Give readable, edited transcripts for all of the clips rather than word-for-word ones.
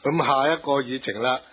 咁下一個議程啦，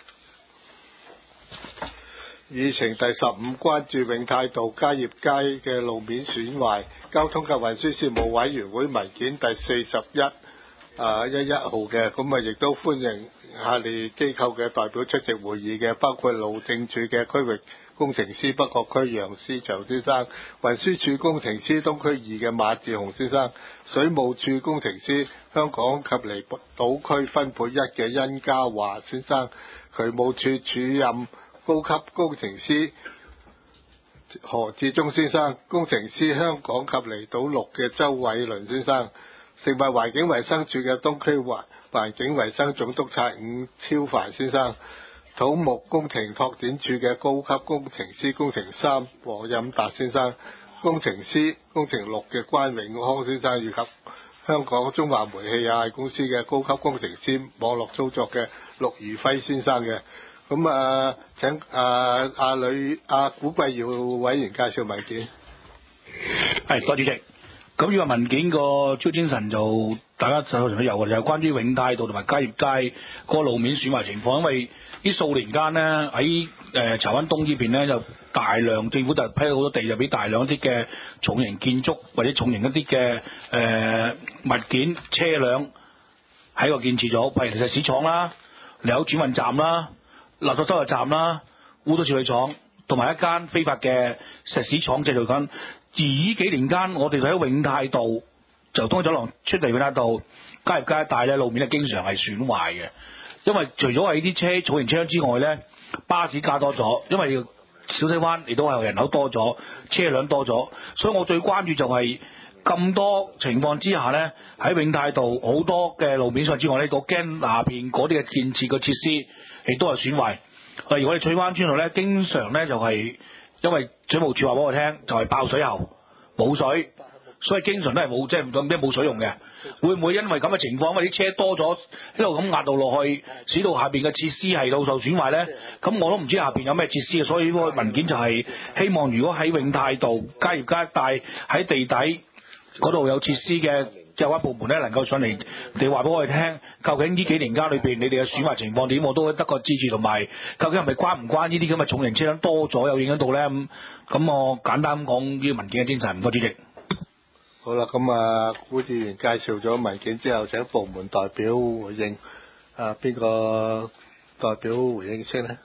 議程第15關注永泰道嘉業街嘅路面損壞，交通及運輸事務委員會文件第4111號嘅，咁啊亦都歡迎下列機構嘅代表出席會議嘅，包括路政署嘅區域工程師北角區楊思祥先生，運輸署工程師東區2嘅馬志雄先生，水務署工程師香港及離島區分配1嘅殷家華先生，渠務署署任高級工程師何志忠先生，工程師香港及離島6嘅周偉倫先生，食物環境衞生署嘅東區環境衞生總督察伍超凡先生，土木工程拓展署嘅高級工程師工程3黃任達先生，工程師工程6嘅關永康先生，以及香港中華煤氣有限公司嘅高級工程師網絡操作嘅陸如輝先生嘅。咁請古貴耀委員介紹文件。 係，多謝主席。咁呢個文件個超精神就大家手上都有嘅，就係關於永泰道同埋嘉業街個路面損壞情況。因為呢數年間呢，喺柴灣東呢邊呢，就大量政府就批咗好多地，就俾大量一啲嘅重型建築或者重型一啲嘅物件車輛喺個建設咗，譬如石屎廠啦、離口轉運站啦、垃圾收集站啦、污水處理廠，同埋一間非法嘅石屎廠製造緊。而呢幾年間，我哋喺永泰道就東走廊出嚟永泰道嘉業街一帶咧，路面係經常係損壞嘅。因為除咗係啲重型車輛之外咧，巴士加多咗，因為小西灣亦都係人口多咗，車輛多咗，所以我最關注就係咁多情況之下咧，喺永泰道好多嘅路面上之外咧，我驚下邊嗰啲嘅建設嘅設施亦都係損壞。例如我哋翠灣村度咧，經常咧就係因為水務署話俾我聽，就係爆水喉冇水，所以經常都係冇，即係咩冇水用嘅。會唔會因為咁嘅情況，因為啲車多咗，一路咁壓到落去，使到下邊嘅設施係到受損壞咧？咁我都唔知下邊有咩設施，所以呢個文件就係希望，如果喺永泰道嘉業街一帶喺地底嗰度有設施嘅有關部門咧，能夠上嚟，你話俾我哋聽，究竟呢幾年間裏邊你哋嘅損壞情況點，我都得個支持，同埋究竟係咪關唔關呢啲咁嘅重型車輛多咗有影響到咧？咁我簡單講呢個文件嘅精神，唔該主席。 好啦，咁古議員介紹咗文件之後，請部門代表回應。邊個代表回應先呢？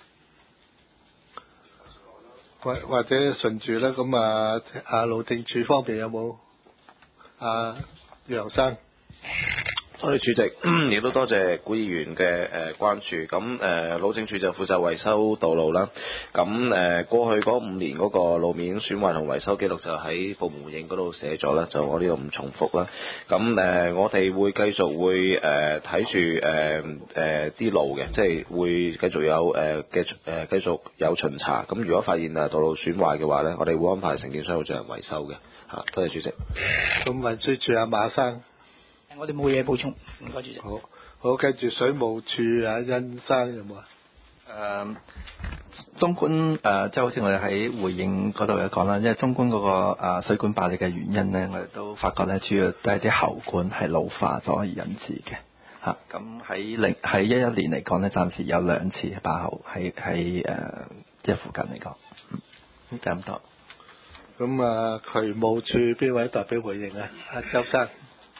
或者順住咧，咁路政署方面有冇？楊生。 多謝主席，亦都多謝古議員嘅關注。咁路政署就負責維修道路啦。咁過去嗰5年嗰個路面損壞同維修記錄就喺部門回應嗰度寫咗啦，就我呢度唔重複啦。咁我哋會繼續會睇住啲路嘅，即係會繼續有繼續有巡查。咁如果發現道路損壞嘅話咧，我哋會安排承建商去進行維修嘅。多謝主席。 咁運輸署馬生。 我哋冇嘢補充，唔該主席。 好，跟住水務署殷生有冇啊？ 中觀即係好似我哋喺回應嗰度有講啦，因為中觀嗰個水管爆裂嘅原因咧，我哋都發覺咧，主要都係啲喉管係老化咗而引致嘅嚇。咁喺11年嚟講咧，暫時有2次爆喉喺即係附近嚟講，就咁多。 咁渠務處邊位代表回應啊？周生。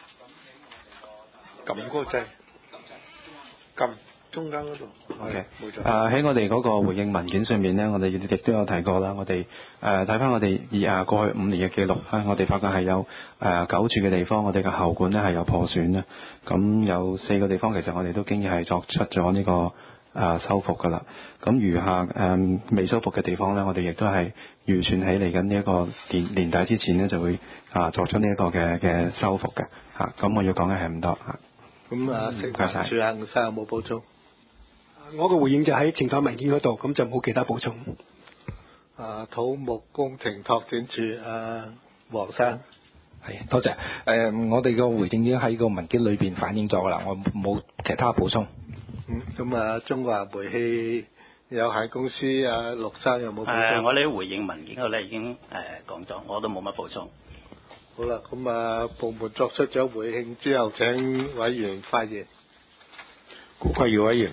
撳嗰個掣，撳中間嗰度。 OK，喺我哋嗰個回應文件上面呢，我哋亦都有提過啦。我哋睇翻我哋過去5年嘅記錄，我哋發覺係有9處嘅地方，我哋嘅喉管呢係有破損啦。咁有4個地方，其實我哋都經已係作出咗呢個修復噶啦。咁餘下未修復嘅地方呢，我哋亦都係預算喺嚟緊呢一個年底之前呢，就會作出呢一個嘅修復嘅嚇。咁我要講嘅係咁多嚇。 咁食環署伍生有冇補充？ 我個回應就喺呈堂文件嗰度，咁就冇其他補充。 土木工程拓展署黃生。 係，多謝。我哋個回應已經喺個文件裏邊反映咗噶啦，我冇其他補充。 咁中華煤氣有限公司陸生有冇補充？ 我哋回應文件嗰度咧已經講咗，我都冇乜補充。 好啦，咁部門作出咗回應之後，請委員發言。 古貴耀委員，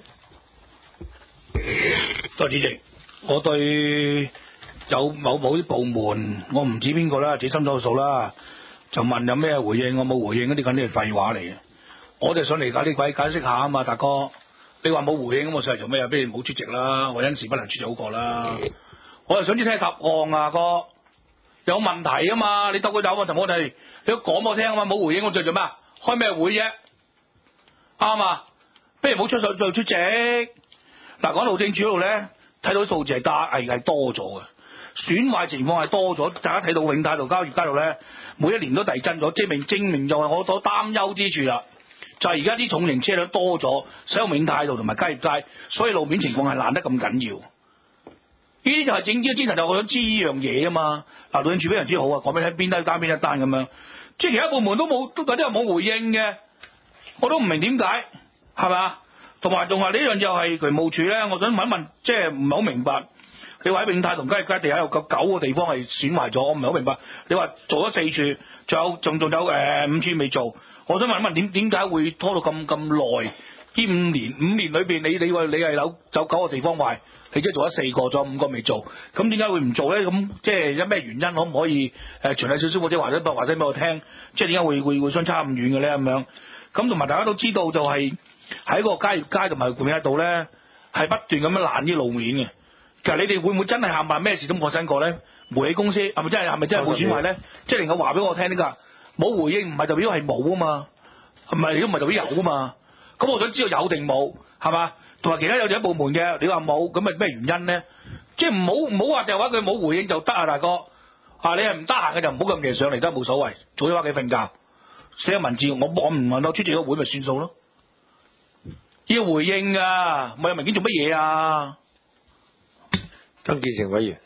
多謝主席。我對有某啲部門，我唔知邊個啦，自己心中有數啦。就問有咩回應，我冇回應嗰啲，梗係廢話嚟嘅。我就想嚟解釋下啊嘛，大哥。你話冇回應咁，我上嚟做咩啊？不如冇出席啦，我因事不能出席好過啦。我就想知聽答案啊，哥。有問題啊嘛，你兜佢走啊，同我哋你都講我聽啊嘛，冇回應我做咩？開咩會啫？啱啊，不如冇出席就出席。嗱，講路政署嗰度咧，睇到啲數字係多咗嘅，損壞情況係多咗。大家睇到永泰道、交業街道咧，每一年都遞增咗，證明就係我所擔憂之處啦。就係而家啲重型車輛多咗，使用永泰道同埋交業街，所以路面情況係爛得咁緊要。呢啲就係整呢個精神，就我想知呢樣嘢啊嘛。嗱，路政署非常之好啊，講俾你聽邊單邊一單咁樣，即係其他部門都冇，都有啲人冇回應嘅，我都唔明點解，係嘛？同埋呢樣又係渠務署咧，我想問一問，即係唔係好明白？你話喺永泰同交業街地下有9個地方係損壞咗，我唔係好明白。你話做咗4處，仲有5處未做，我想問一問點解會拖到咁耐？呢5年裏邊，你話你係有9個地方壞，你即係做咗4個，仲有5個未做，咁點解會唔做咧？咁即係有咩原因？可唔可以詳細少少或者話俾我聽？即係點解會相差咁遠嘅咧？咁樣咁同埋大家都知道，就係喺個交業街同埋永泰道咧，係不斷咁樣爛啲路面嘅。其實你哋會唔會真係冚唪唥咩事都冇發生過咧？煤氣公司係咪真係冇損壞咧？即係能夠話俾我聽呢個冇回應，唔係代表係冇啊嘛，係咪？都唔係代表有啊嘛。咁我想知道有定冇係嘛？同埋其他有一部門嘅，你話冇，咁係咩原因咧？即係唔好話就話佢冇回應就得啊，大哥啊！你係唔得閒嘅就唔好咁夜上嚟都冇所謂，早啲翻屋企瞓覺，寫個文字我唔能夠出席個會咪算數咯？要回應啊！冇有文件做乜嘢啊？ 曾建成委員，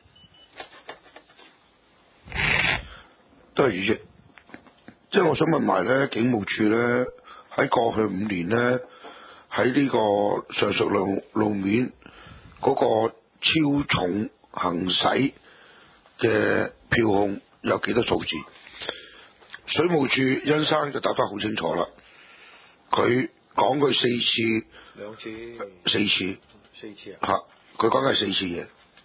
都係主席，即係我想問埋咧，警務處咧喺過去5年咧喺呢個上述路面嗰個超重行駛嘅票控有幾多數字？水務處殷生就答得好清楚啦，佢講佢4次啊，佢講係4次嘢。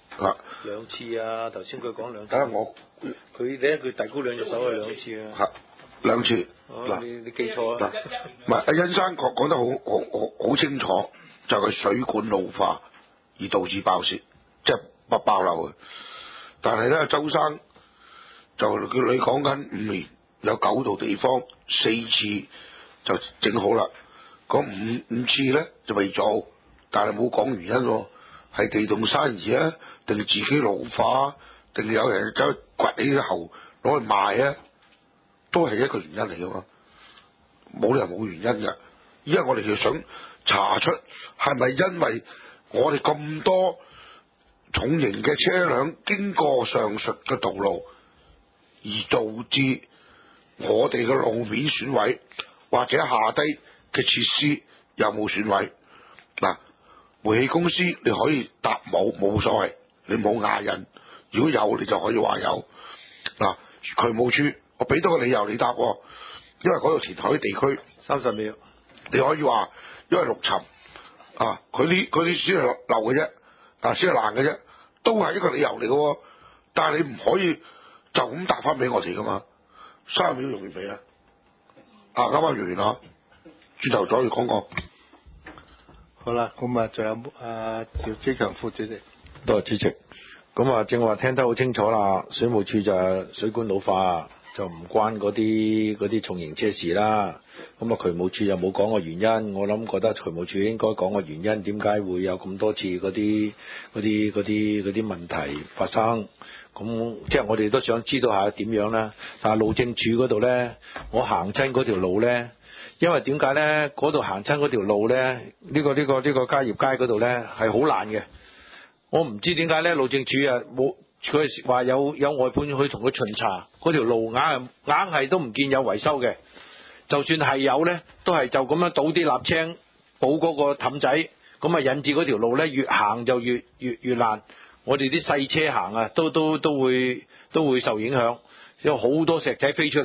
2次啊！頭先佢講2次。 等下我佢遞高2隻手係2次啊。 2次。 嗱，你記錯啦。 唔係阿殷生講得好清楚，就係水管老化而導致爆泄，即係爆漏嘅。但係咧，周生就叫你講緊5年有9度地方4次就整好啦，嗰五次咧就未做，但係冇講原因喎。係地動山移啊，定自己老化，定有人走去掘起啲喉攞去賣啊，都係一個原因嚟噶嘛，冇理由冇原因噶。依家我哋就想查出係咪因為我哋咁多重型嘅車輛經過上述嘅道路，而導致我哋嘅路面損毀，或者下低嘅設施有冇損毀？嗱。煤氣公司你可以答冇所謂，你冇牙印。如果有，你就可以話有。嗱，渠務處我俾多個理由你答，因為嗰度填海地區 30秒， 你可以話因為陸沉啊，佢啲先係漏嘅啫，先係爛嘅啫，都係一個理由嚟嘅。但係你唔可以就咁答翻俾我哋噶嘛，30秒用完未啊？啱啱完啦，轉頭再講過。 好啦，咁啊，仲有趙志強副主席。 多謝主席。咁啊，正話聽得好清楚啦，水務署就係水管老化，就唔關嗰啲重型車事啦。咁啊，渠務署又冇講個原因，我諗覺得渠務署應該講個原因，點解會有咁多次嗰啲問題發生？咁即係我哋都想知道下點樣啦。但係路政署嗰度咧，我行親嗰條路咧。因為點解咧？嗰度行親嗰條路咧，呢個嘉業街嗰度咧係好爛嘅。我唔知點解咧，路政署啊冇，佢話有外判去同佢巡查嗰條路，硬係都唔見有維修嘅。就算係有咧，都係就咁樣倒啲瀝青補嗰個氹仔，咁啊引致嗰條路咧越行就越爛。我哋啲細車行啊，都會受影響，有好多石仔飛出嚟。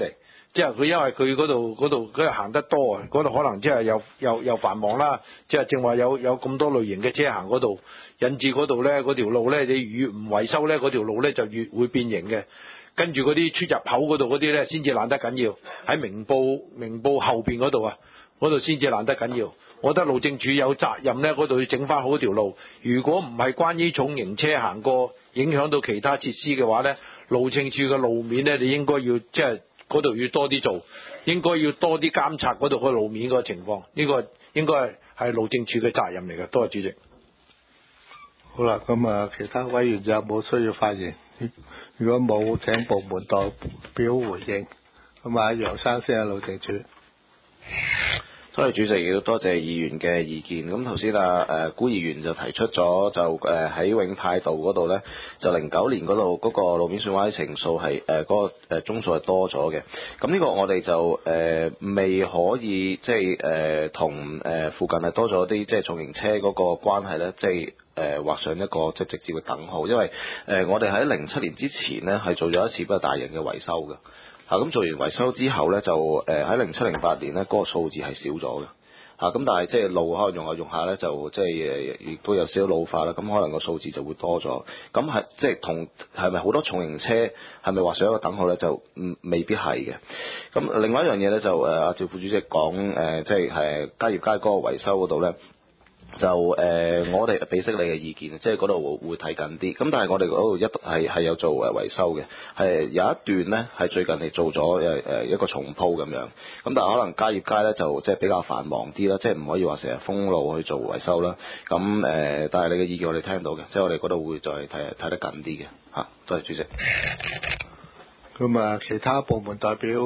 即係佢因為佢嗰度行得多啊，嗰度可能即係又繁忙啦，即係正話有咁多類型嘅車行嗰度，引致嗰度咧嗰條路咧，你越唔維修咧，嗰條路咧就越會變形嘅。跟住嗰啲出入口嗰度嗰啲咧，先至爛得緊要。喺明報後邊嗰度啊，嗰度先至爛得緊要。我覺得路政署有責任咧，嗰度要整翻好條路。如果唔係關於重型車行過，影響到其他設施嘅話咧，路政署嘅路面咧，你應該要即係嗰度要多啲做，應該要多啲監察嗰度個路面嗰個情況。呢個應該係路政署嘅責任嚟嘅。多謝主席。 好啦，咁啊，其他委員有冇需要發言？如果冇，請部門代表回應。咁啊，楊生先係路政署。 多謝主席，亦都多謝議員嘅意見。咁頭先古議員就提出咗，就喺永泰道嗰度咧，就09年嗰度嗰個路面損壞程數係嗰個宗數係多咗嘅。咁呢個我哋就未可以即係同附近係多咗啲即係重型車嗰個關係咧，即係畫上一個即係直接嘅等號，因為我哋喺07年之前咧係做咗一次比較大型嘅維修嘅。咁做完維修之後咧，就喺07-08年咧，嗰個數字係少咗嘅。咁但係即係路可能用下咧，就即係亦都有少少老化啦。咁可能個數字就會多咗。咁係即係同係咪好多重型車係咪畫上一個等號咧？就未必係嘅。咁另外一樣嘢咧，就阿趙副主席講即係嘉業街嗰個維修嗰度咧。就我哋俾悉你嘅意見，即係嗰度會睇緊啲。咁但係我哋嗰度係有做維修嘅，係有一段咧係最近係做咗一個重鋪咁樣。咁但係可能嘉業街咧就即係比較繁忙啲啦，即係唔可以話成日封路去做維修啦。咁但係你嘅意見我哋聽到嘅，即係我哋嗰度會再睇得緊啲嘅嚇。多謝主席。 咁啊，其他部門代表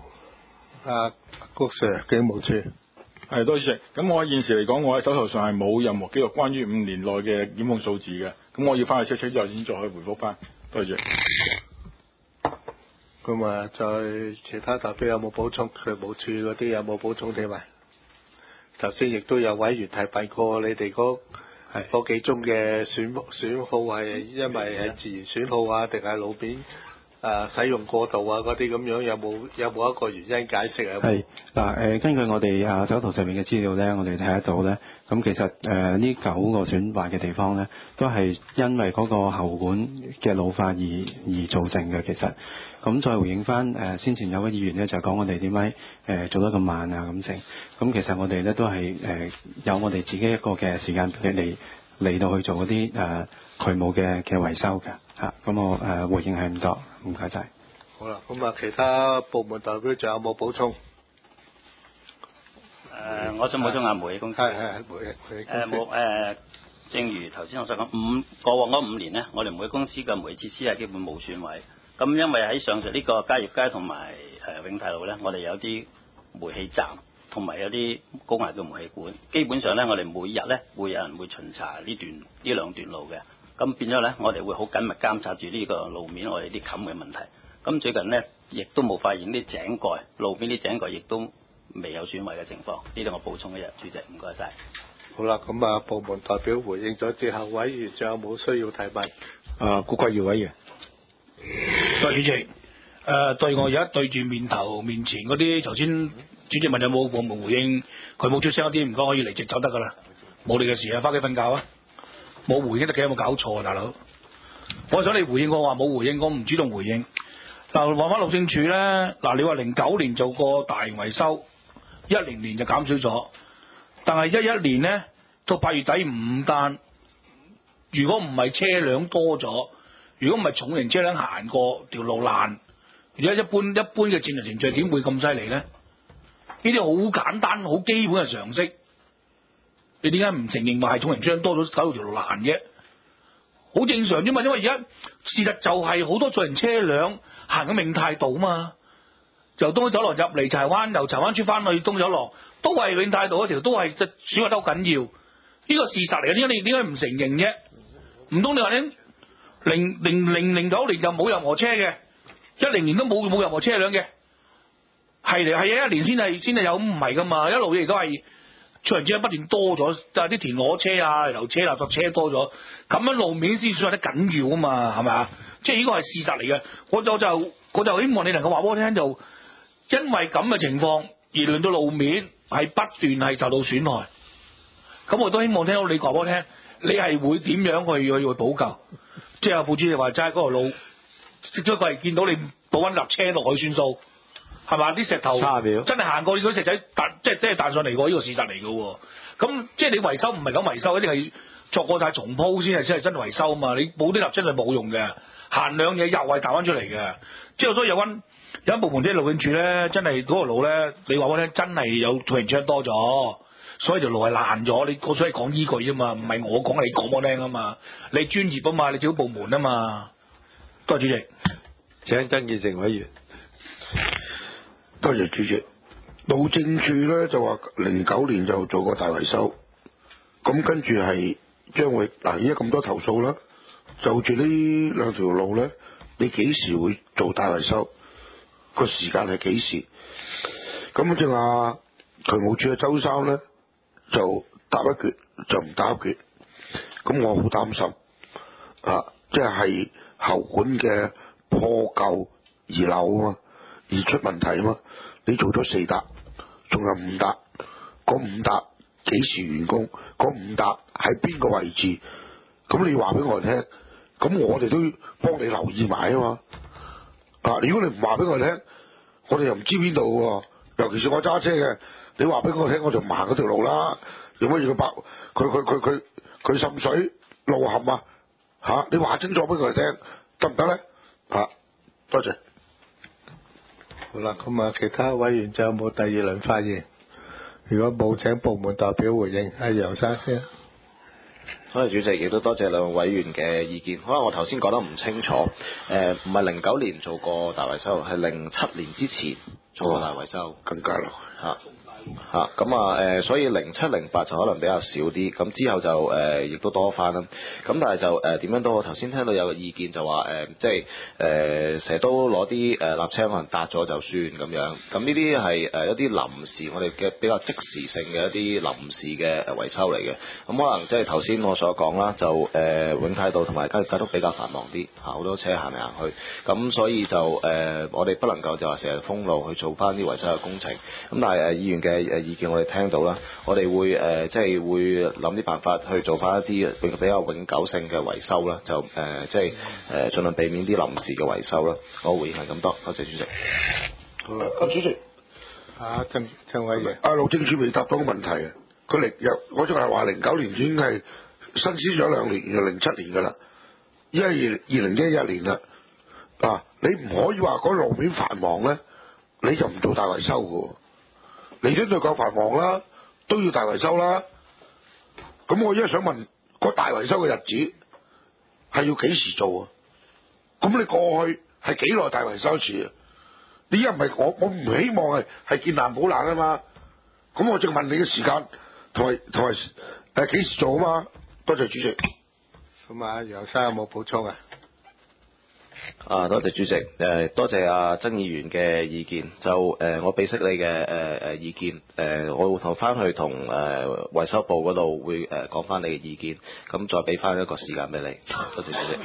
谷 Sir 警務處。 係，多謝主席。咁我現時嚟講，我喺手頭上係冇任何記錄關於5年內嘅檢控數字嘅。咁我要翻去 check 之後先再去回覆翻。多謝主席。 咁啊，再其他代表有冇補充？渠務處嗰啲有冇補充添啊？頭先亦都有委員提問過你哋嗰幾宗嘅損耗係因為係自然損耗啊，定係路面使用過度啊嗰啲咁樣，有冇一個原因解釋啊？ 係嗱根據我哋手頭上面嘅資料咧，我哋睇得到咧，咁其實呢9個損壞嘅地方咧，都係因為嗰個喉管嘅老化而造成嘅。其實咁再回應翻先前有位議員咧就講我哋點解做得咁慢啊咁成，咁其實我哋咧都係有我哋自己一個嘅時間表嚟到去做嗰啲渠務嘅維修嘅嚇。咁我回應係唔多。唔該晒。 好啦，咁啊，其他部門代表仲有冇補充？ 我想補充下煤氣公司。 係煤氣公司。 正如頭先我所講，過往嗰5年呢，我哋煤氣公司嘅煤氣設施係基本冇損毀。咁因為喺上述呢個嘉業街同埋永泰路呢，我哋有啲煤氣站同埋有啲高壓嘅煤氣管，基本上呢，我哋每日呢會有人會巡查呢兩段路嘅。咁變咗咧，我哋會好緊密監察住呢個路面我哋啲冚嘅問題。咁最近呢，亦都冇發現啲井蓋，路邊啲井蓋亦都未有損毀嘅情況。呢度我補充一日，主席唔該晒。 好啦，咁啊，部門代表回應咗之後，委員仲有冇需要提問？ 顧桂耀委員。 多謝主席。對我而家對住面前嗰啲，頭先主席問有冇部門回應，佢冇出聲嗰啲，唔該可以離席走得㗎啦，冇你嘅事啊，翻屋企瞓覺啊！冇回應得嘅，有冇搞錯啊，大佬？我想你回應我話冇回應，我唔主動回應。嗱，話翻路政署咧，嗱你話09年做過大型維修，10年就減少咗，但係11年咧到8月底5單，如果唔係車輛多咗，如果唔係重型車輛行過條路爛，如果一般嘅正常程序點會咁犀利咧？呢啲好簡單、好基本嘅常識。你點解唔承認話係重型車多咗搞到條路爛嘅？好正常啫嘛，因為而家事實就係好多重型車輛行緊永泰道嘛，由東九龍入嚟柴灣，由柴灣村翻去東九龍，都係永泰道嗰條，都係損壞得好緊要。呢個事實嚟嘅，點解你點解唔承認啫？唔通你話咧09年就冇任何車嘅，10年都冇任何車輛嘅，係1年先係有，唔係噶嘛，一路亦都係。出人車不斷多咗，就係啲田螺車啊、油車、垃圾車多咗，咁樣路面先算係得緊要啊嘛，係咪啊？即係呢個係事實嚟嘅。我就希望你能夠話俾我聽，就因為咁嘅情況而令到路面係不斷係受到損害。咁我都希望聽到你講俾我聽，你係會點樣去補救？即係副主席話齋嗰條路，只不過係見到你補翻架車落去算數，係嘛？啲石頭真係行過，你嗰石仔即係彈上嚟過，呢個事實嚟嘅喎。咁即係你維修唔係咁維修，一定係作過晒重鋪先係真係維修啊嘛！你補啲立真係冇用嘅，行兩嘢又係彈翻出嚟嘅。之後所以有一部門啲路政署咧，真係嗰條路咧，你話我聽真係有造型槍多咗。所以條路係爛咗，你所以講依句啫嘛，唔係我講，你講我聽啊嘛，你專業啊嘛，你政府部門啊嘛。多謝主席。 請曾建成委員。 多謝主席。路政署咧就話09年就做過大維修，咁跟住係將會而家咁多投訴啦，就住呢兩條路咧，你幾時會做大維修？個時間係幾時？咁正話渠務署嘅周生咧。就答一橛就唔答一橛，咁我好擔心即係喉管嘅破舊而漏啊嘛，而出問題啊嘛。你做咗4笪，仲有5笪，嗰5笪幾時完工？嗰5笪喺邊個位置？咁你話俾我哋聽，咁我哋都幫你留意埋啊嘛。如果你唔話俾我哋聽，我哋又唔知邊度喎。尤其是我揸車嘅。你話俾我聽，我就唔行嗰條路啦。有乜嘢佢滲水路陷啊？你話清楚俾佢哋聽，得唔得咧？多謝。 好啦，咁啊，其他委員仲有冇第二輪發言？如果冇，請部門代表回應。阿楊生先。 多謝主席，亦都多謝兩位委員嘅意見。可能我頭先講得唔清楚，唔係09年做過大維修，係07年之前做過大維修， 更加咯所以07、08就可能比較少啲，咁之後就亦都多翻啦。咁但係就點樣都好，頭先聽到有個意見就話即係成日都攞啲瀝青可能搭咗就算咁樣。咁呢啲係一啲臨時，我哋嘅比較即時性嘅一啲臨時嘅維修嚟嘅。咁可能即係頭先我所講啦，就永泰道同埋嘉業街都比較繁忙啲，好多車行嚟行去。咁所以就我哋不能夠就話成日封路去做翻啲維修嘅工程。咁但係議員嘅意見我哋聽到啦，我哋會即係會諗啲辦法去做翻一啲比較永久性嘅維修啦，就即係盡量避免啲臨時嘅維修啦。我回應係咁多，多謝主席。 好啦，主席。 曾委員。 路政署未答到個問題啊！我仲係話09年已經係新施咗2年，就07年㗎啦，依家2011年啦。你唔可以話嗰路面繁忙咧，你就唔做大維修㗎喎。嚟咗就夠繁忙啦，都要大維修啦。咁我而家想問，嗰大維修嘅日子係要幾時做啊？咁你過去係幾耐大維修一次啊？你而家唔係我唔希望係見爛補爛啊嘛。咁我正問你嘅時間同埋幾時做啊嘛？多謝主席。 咁楊生有冇補充啊？ 多謝主席，多謝曾議員嘅意見。就我俾悉你嘅意見，我會翻去同維修部嗰度會講翻你嘅意見，咁再俾翻一個時間俾你。多謝主席。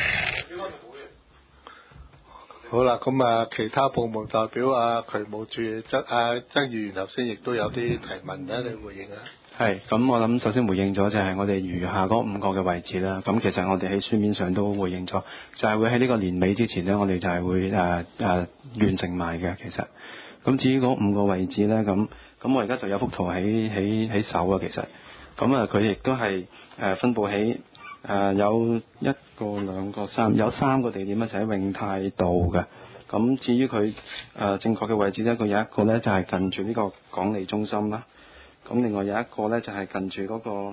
好啦，咁其他部門代表渠務處曾議員頭先亦都有啲提問咧，你回應啊。 係，咁我諗首先回應咗就係我哋餘下嗰5個嘅位置啦。咁其實我哋喺書面上都回應咗，就係會喺呢個年尾之前呢，我哋就係會完成埋嘅。其實，咁至於嗰5個位置呢，咁我而家就有幅圖喺手啊。其實，咁佢亦都係分佈喺有1個、2個、3有3個地點咧，就喺永泰道嘅。咁至於佢正確嘅位置呢，佢有一個呢，就係近住呢個港利中心啦。咁另外有一個咧就係近住嗰個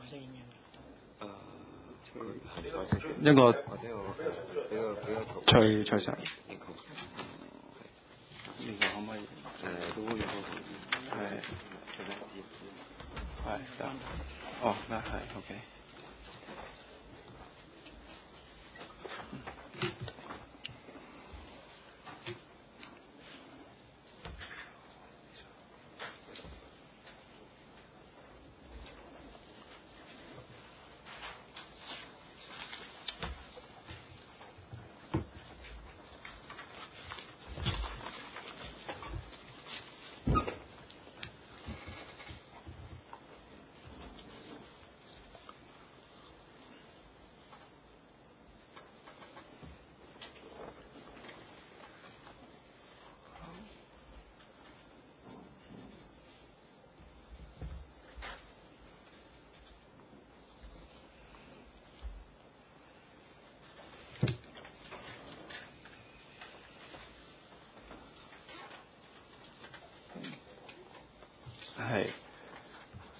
一個翠石，呢個可唔可以都有係得哦，那係 OK。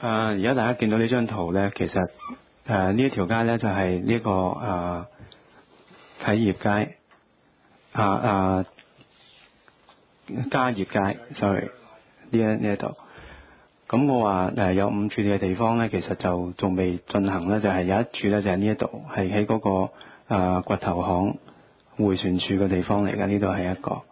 而家大家見到呢張圖咧，其實呢一條街咧就係呢個啟業街嘉業街 ，sorry 呢一度。咁我話有5處嘅地方咧，其實就仲未進行咧，就係有一處咧就係呢一度，係喺嗰個掘頭巷迴旋處嘅地方嚟嘅，呢度係一個。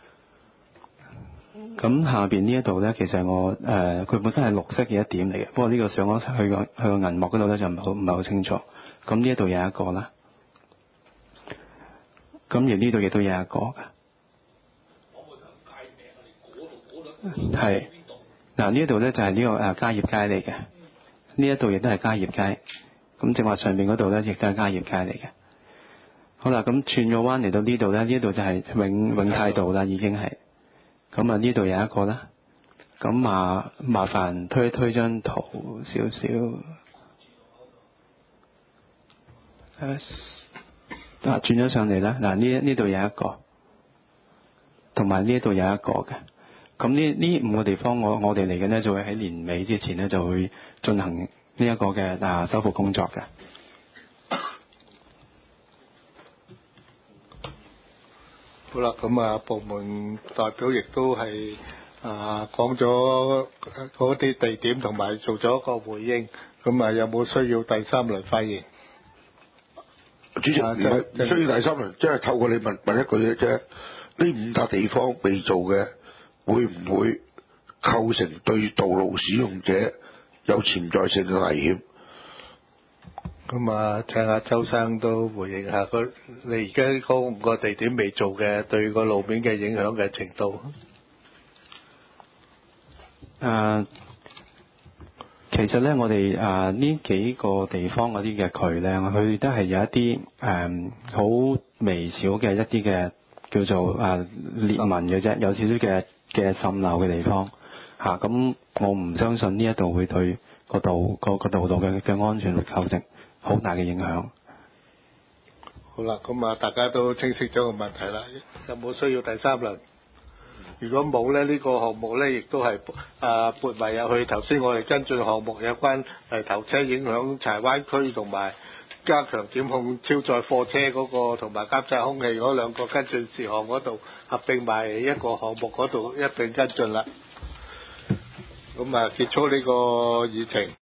咁下邊呢一度咧，其實我佢本身係綠色嘅一點嚟嘅，不過呢個上咗去個銀幕嗰度咧就唔係好清楚。咁呢一度有一個啦，咁而呢度亦都有一個嘅。係嗱，呢一度咧就係呢個嘉業街嚟嘅，呢一度亦都係嘉業街。咁正話上邊嗰度咧亦都係嘉業街嚟嘅。好啦，咁轉咗彎嚟到呢度咧，呢度就係永泰道啦，已經係。咁呢度有一個啦。咁麻煩推一推張圖少少。轉咗上嚟啦。嗱，呢度有一個，同埋呢度有一個嘅。咁呢5個地方，我哋嚟緊呢，就會喺年尾之前呢，就會進行呢一個嘅修復工作嘅。 好啦，咁部門代表亦都係講咗嗰啲地點同埋做咗一個回應。咁有冇需要第3輪發言？ 主席，唔需要第3輪，即係透過你問一句啫。呢5笪地方未做嘅，會唔會構成對道路使用者有潛在性嘅危險？ 咁請阿周生都回應下你而家嗰5個地點未做嘅對個路面嘅影響嘅程度。 其實咧，我哋呢幾個地方嗰啲嘅渠咧，佢都係有一啲好微小嘅一啲嘅叫做裂紋嘅啫，有少少嘅滲漏嘅地方嚇。咁我唔相信呢一度會對個道路嘅安全會構成好大嘅影響。 好啦，咁大家都清晰咗個問題啦。有冇需要第3輪？如果冇咧，呢個項目咧亦都係撥埋入去頭先我哋跟進項目有關頭車影響柴灣區同埋加強檢控超載貨車嗰個同埋監察空氣嗰2個跟進事項嗰度合併埋一個項目嗰度一併跟進啦。咁結束呢個議程。